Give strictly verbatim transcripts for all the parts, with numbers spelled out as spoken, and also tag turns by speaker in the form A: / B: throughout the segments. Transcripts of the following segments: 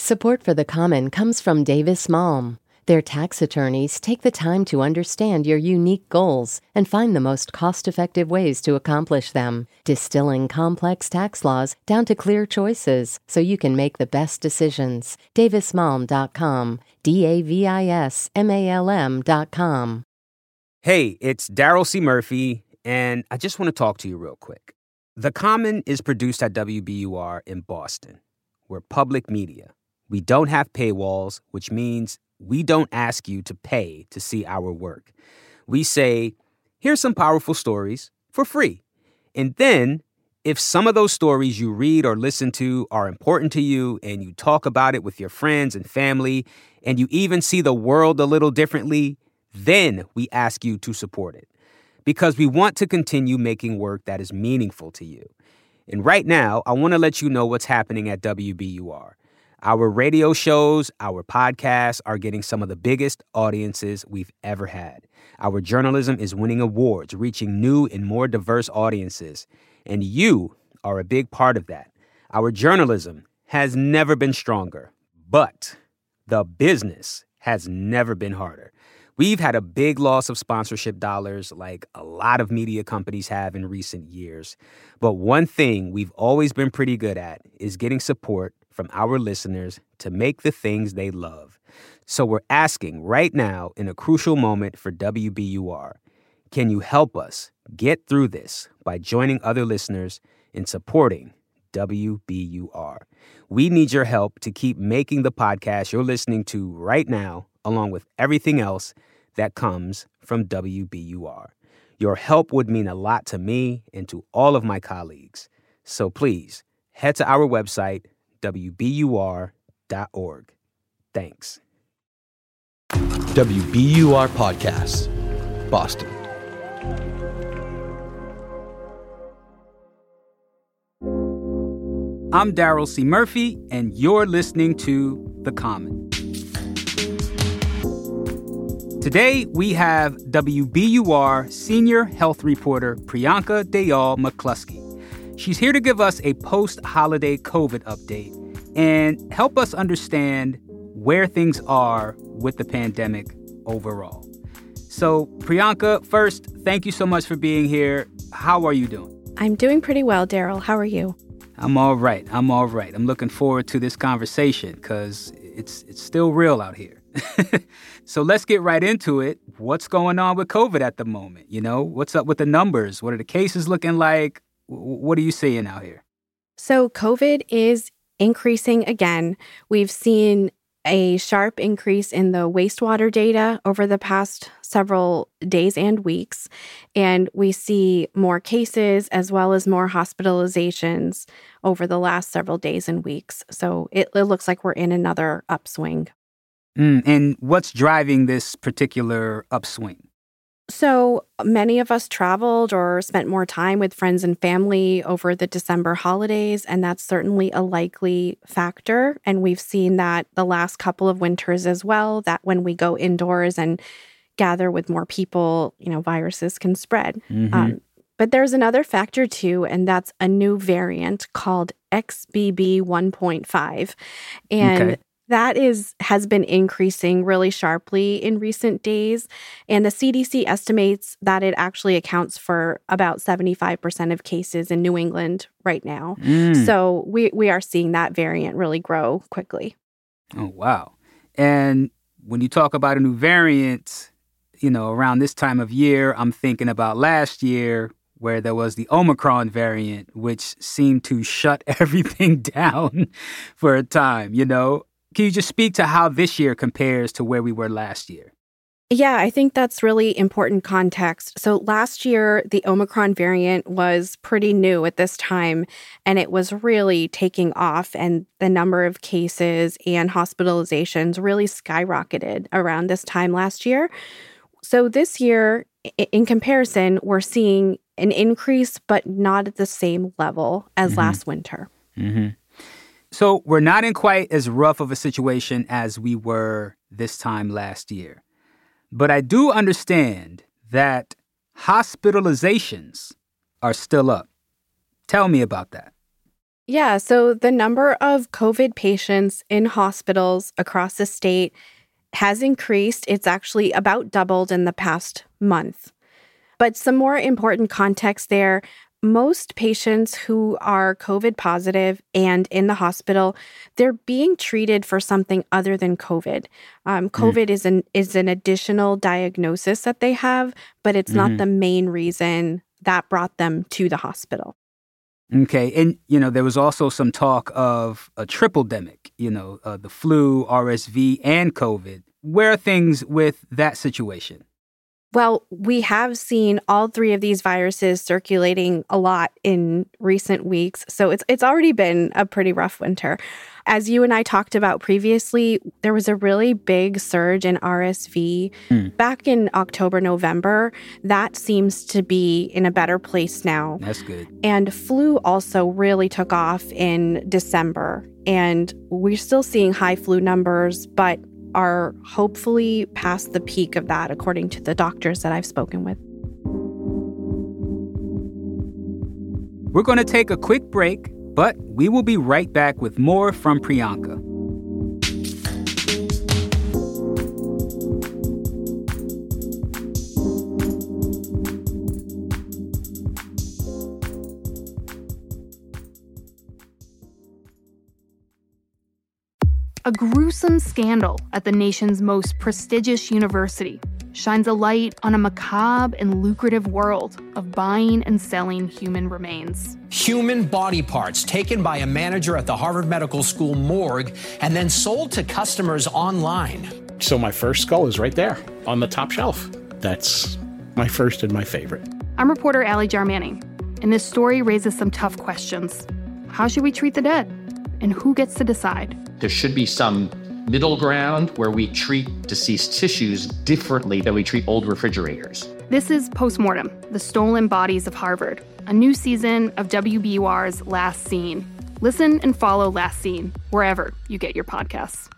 A: Support for The Common comes from Davis Malm. Their tax attorneys take the time to understand your unique goals and find the most cost-effective ways to accomplish them, distilling complex tax laws down to clear choices so you can make the best decisions. davis malm dot com, D A V I S M A L M dot com.
B: Hey, it's Daryl C. Murphy, and I just want to talk to you real quick. The Common is produced at W B U R in Boston. We're public media. We don't have paywalls, which means we don't ask you to pay to see our work. We say, here's some powerful stories for free. And then, if some of those stories you read or listen to are important to you and you talk about it with your friends and family, and you even see the world a little differently, then we ask you to support it. Because we want to continue making work that is meaningful to you. And right now, I want to let you know what's happening at W B U R. Our radio shows, our podcasts are getting some of the biggest audiences we've ever had. Our journalism is winning awards, reaching new and more diverse audiences. And you are a big part of that. Our journalism has never been stronger, but the business has never been harder. We've had a big loss of sponsorship dollars like a lot of media companies have in recent years. But one thing we've always been pretty good at is getting support from our listeners to make the things they love. So we're asking right now in a crucial moment for W B U R, can you help us get through this by joining other listeners in supporting W B U R? We need your help to keep making the podcast you're listening to right now, along with everything else that comes from W B U R. Your help would mean a lot to me and to all of my colleagues. So please head to our website, W B U R dot org. Thanks.
C: W B U R Podcasts, Boston.
B: I'm Daryl C. Murphy, and you're listening to The Common. Today, we have W B U R senior health reporter Priyanka Dayal McCluskey. She's here to give us a post-holiday COVID update and help us understand where things are with the pandemic overall. So, Priyanka, first, thank you so much for being here. How are you doing?
D: I'm doing pretty well, Daryl. How are you?
B: I'm all right. I'm all right. I'm looking forward to this conversation because it's it's still real out here. So let's get right into it. What's going on with COVID at the moment? You know, what's up with the numbers? What are the cases looking like? What are you seeing out here?
D: So COVID is increasing again. We've seen a sharp increase in the wastewater data over the past several days and weeks. And we see more cases as well as more hospitalizations over the last several days and weeks. So it, it looks like we're in another upswing.
B: Mm, and what's driving this particular upswing?
D: So many of us traveled or spent more time with friends and family over the December holidays, and that's certainly a likely factor. And we've seen that the last couple of winters as well, that when we go indoors and gather with more people, you know, viruses can spread.
B: Mm-hmm.
D: Um, but there's another factor too, and that's a new variant called X B B one point five. And
B: okay.
D: That is has been increasing really sharply in recent days, and the C D C estimates that it actually accounts for about seventy-five percent of cases in New England right now.
B: Mm.
D: So we, we are seeing that variant really grow quickly.
B: Oh, wow. And when you talk about a new variant, you know, around this time of year, I'm thinking about last year where there was the Omicron variant, which seemed to shut everything down for a time, you know? Can you just speak to how this year compares to where we were last year?
D: Yeah, I think that's really important context. So last year, the Omicron variant was pretty new at this time, and it was really taking off, and the number of cases and hospitalizations really skyrocketed around this time last year. So this year, in comparison, we're seeing an increase, but not at the same level as
B: mm-hmm.
D: last winter.
B: Mm-hmm. So we're not in quite as rough of a situation as we were this time last year. But I do understand that hospitalizations are still up. Tell me about that.
D: Yeah, so the number of COVID patients in hospitals across the state has increased. It's actually about doubled in the past month. But some more important context there, most patients who are COVID positive and in the hospital, they're being treated for something other than COVID. Um, COVID mm. is an is an additional diagnosis that they have, but it's mm-hmm. not the main reason that brought them to the hospital.
B: Okay. And, you know, there was also some talk of a triple-demic, you know, uh, the flu, R S V, and COVID. Where are things with that situation?
D: Well, we have seen all three of these viruses circulating a lot in recent weeks, so it's it's already been a pretty rough winter. As you and I talked about previously, there was a really big surge in R S V mm. back in October, November. That seems to be in a better place now.
B: That's good.
D: And flu also really took off in December, and we're still seeing high flu numbers, but are hopefully past the peak of that, according to the doctors that I've spoken with.
B: We're going to take a quick break, but we will be right back with more from Priyanka.
E: A gruesome scandal at the nation's most prestigious university shines a light on a macabre and lucrative world of buying and selling human remains.
F: Human body parts taken by a manager at the Harvard Medical School morgue and then sold to customers online.
G: So my first skull is right there on the top shelf. That's my first and my favorite.
E: I'm reporter Allie Jarmanning, and this story raises some tough questions. How should we treat the dead? And who gets to decide?
H: There should be some middle ground where we treat deceased tissues differently than we treat old refrigerators.
E: This is Postmortem, the Stolen Bodies of Harvard, a new season of W B U R's Last Seen. Listen and follow Last Seen wherever you get your podcasts.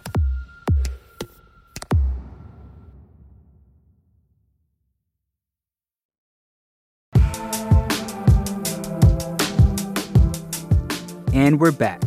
B: And we're back.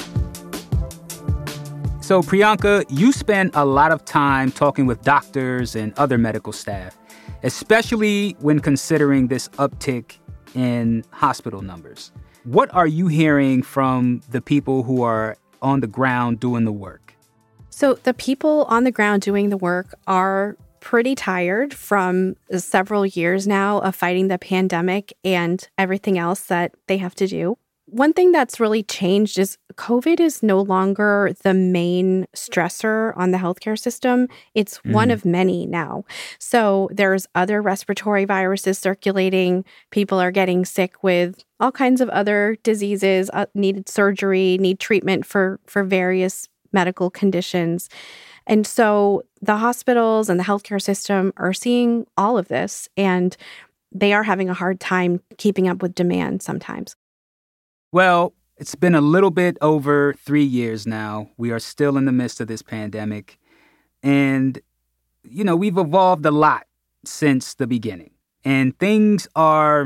B: So, Priyanka, you spend a lot of time talking with doctors and other medical staff, especially when considering this uptick in hospital numbers. What are you hearing from the people who are on the ground doing the work?
D: So the people on the ground doing the work are pretty tired from several years now of fighting the pandemic and everything else that they have to do. One thing that's really changed is COVID is no longer the main stressor on the healthcare system. It's mm. one of many now. So there's other respiratory viruses circulating. People are getting sick with all kinds of other diseases, uh, needed surgery, need treatment for, for various medical conditions. And so the hospitals and the healthcare system are seeing all of this, and they are having a hard time keeping up with demand sometimes.
B: Well, it's been a little bit over three years now. We are still in the midst of this pandemic. And, you know, we've evolved a lot since the beginning. And things are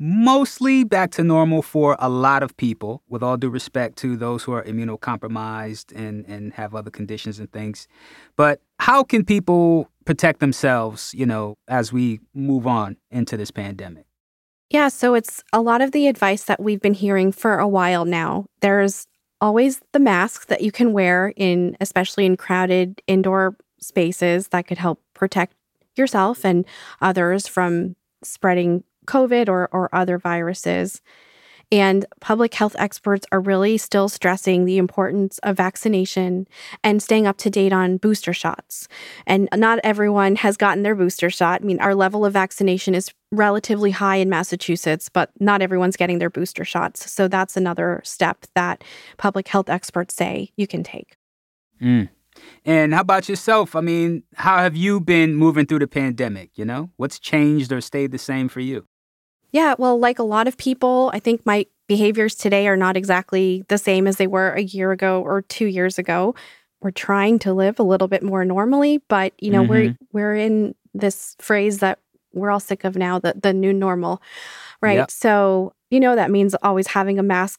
B: mostly back to normal for a lot of people, with all due respect to those who are immunocompromised and, and have other conditions and things. But how can people protect themselves, you know, as we move on into this pandemic?
D: Yeah, so it's a lot of the advice that we've been hearing for a while now. There's always the mask that you can wear in, especially in crowded indoor spaces, that could help protect yourself and others from spreading COVID or, or other viruses. And public health experts are really still stressing the importance of vaccination and staying up to date on booster shots. And not everyone has gotten their booster shot. I mean, our level of vaccination is relatively high in Massachusetts, but not everyone's getting their booster shots. So that's another step that public health experts say you can take.
B: Mm. And how about yourself? I mean, how have you been moving through the pandemic? You know, what's changed or stayed the same for you?
D: Yeah, well, like a lot of people, I think my behaviors today are not exactly the same as they were a year ago or two years ago. We're trying to live a little bit more normally, but, you know, mm-hmm. we're we're in this phrase that we're all sick of now, the, the new normal, right? Yep. So, you know, that means always having a mask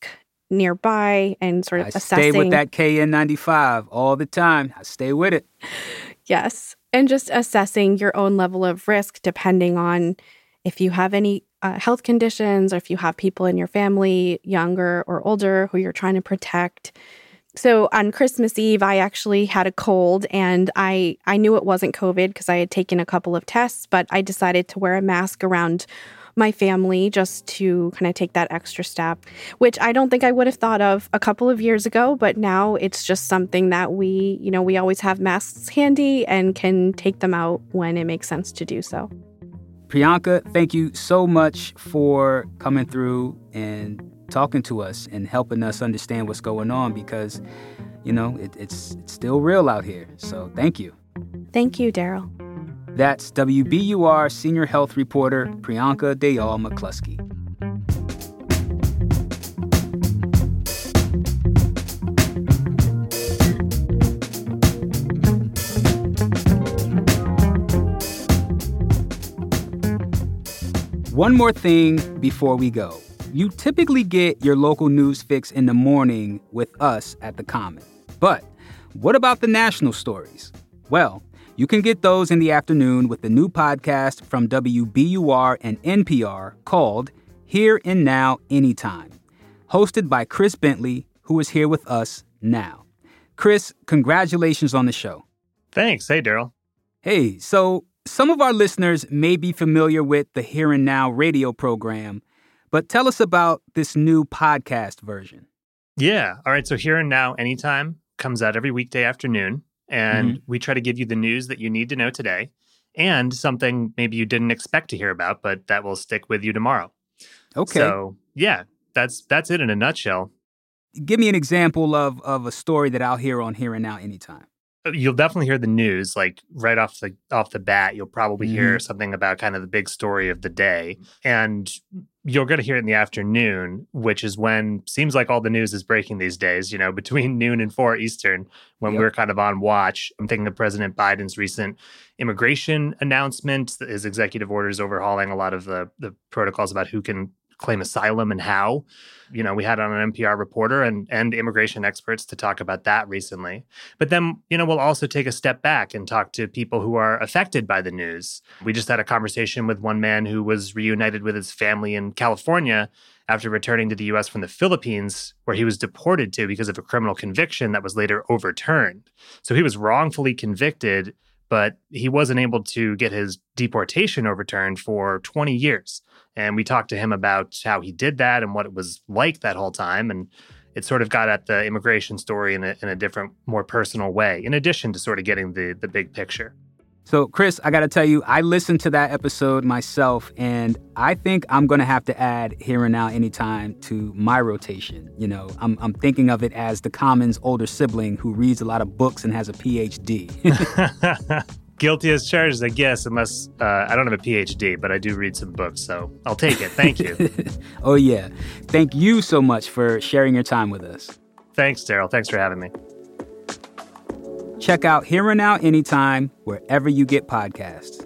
D: nearby and sort of
B: I
D: assessing.
B: stay with that K N ninety-five all the time. I stay with it.
D: Yes. And just assessing your own level of risk depending on if you have any uh, health conditions or if you have people in your family, younger or older, who you're trying to protect. So on Christmas Eve, I actually had a cold, and I, I knew it wasn't COVID because I had taken a couple of tests, but I decided to wear a mask around my family just to kind of take that extra step, which I don't think I would have thought of a couple of years ago, but now it's just something that we, you know, we always have masks handy and can take them out when it makes sense to do so.
B: Priyanka, thank you so much for coming through and talking to us and helping us understand what's going on because, you know, it, it's, it's still real out here. So thank you.
D: Thank you, Daryl.
B: That's W B U R senior health reporter Priyanka Dayal McCluskey. One more thing before we go. You typically get your local news fix in the morning with us at The Common. But what about the national stories? Well, you can get those in the afternoon with the new podcast from W B U R and N P R called Here and Now Anytime, hosted by Chris Bentley, who is here with us now. Chris, congratulations on the show.
I: Thanks. Hey, Daryl.
B: Hey, so some of our listeners may be familiar with the Here and Now radio program, but tell us about this new podcast version.
I: Yeah. All right. So Here and Now Anytime comes out every weekday afternoon. And mm-hmm. we try to give you the news that you need to know today and something maybe you didn't expect to hear about, but that will stick with you tomorrow.
B: Okay.
I: So, yeah, that's that's it in a nutshell.
B: Give me an example of, of a story that I'll hear on Here and Now Anytime.
I: You'll definitely hear the news, like right off the off the bat. You'll probably
B: mm-hmm.
I: hear something about kind of the big story of the day. And you're going to hear it in the afternoon, which is when seems like all the news is breaking these days, you know, between noon and four Eastern, when yep. we're kind of on watch. I'm thinking of President Biden's recent immigration announcement, his executive orders overhauling a lot of the, the protocols about who can claim asylum and how. You know, we had on an N P R reporter and, and immigration experts to talk about that recently. But then, you know, we'll also take a step back and talk to people who are affected by the news. We just had a conversation with one man who was reunited with his family in California after returning to the U S from the Philippines, where he was deported to because of a criminal conviction that was later overturned. So he was wrongfully convicted, but he wasn't able to get his deportation overturned for twenty years. And we talked to him about how he did that and what it was like that whole time. And it sort of got at the immigration story in a, in a different, more personal way, in addition to sort of getting the, the big picture.
B: So, Chris, I got to tell you, I listened to that episode myself, and I think I'm going to have to add Here and Now Anytime to my rotation. You know, I'm, I'm thinking of it as the Common's older sibling who reads a lot of books and has a P H D.
I: Guilty as charged, I guess, unless uh, I don't have a P H D, but I do read some books, so I'll take it. Thank you.
B: Oh, yeah. Thank you so much for sharing your time with us.
I: Thanks, Daryl. Thanks for having me.
B: Check out Here and Now Anytime wherever you get podcasts.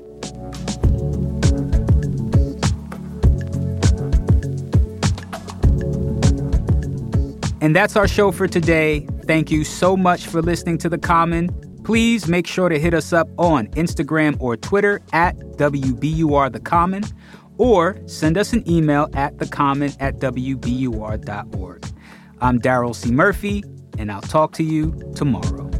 B: And that's our show for today. Thank you so much for listening to The Common. Please make sure to hit us up on Instagram or Twitter at W B U R The Common, or send us an email at thecommon at W B U R dot org. I'm Daryl C. Murphy, and I'll talk to you tomorrow.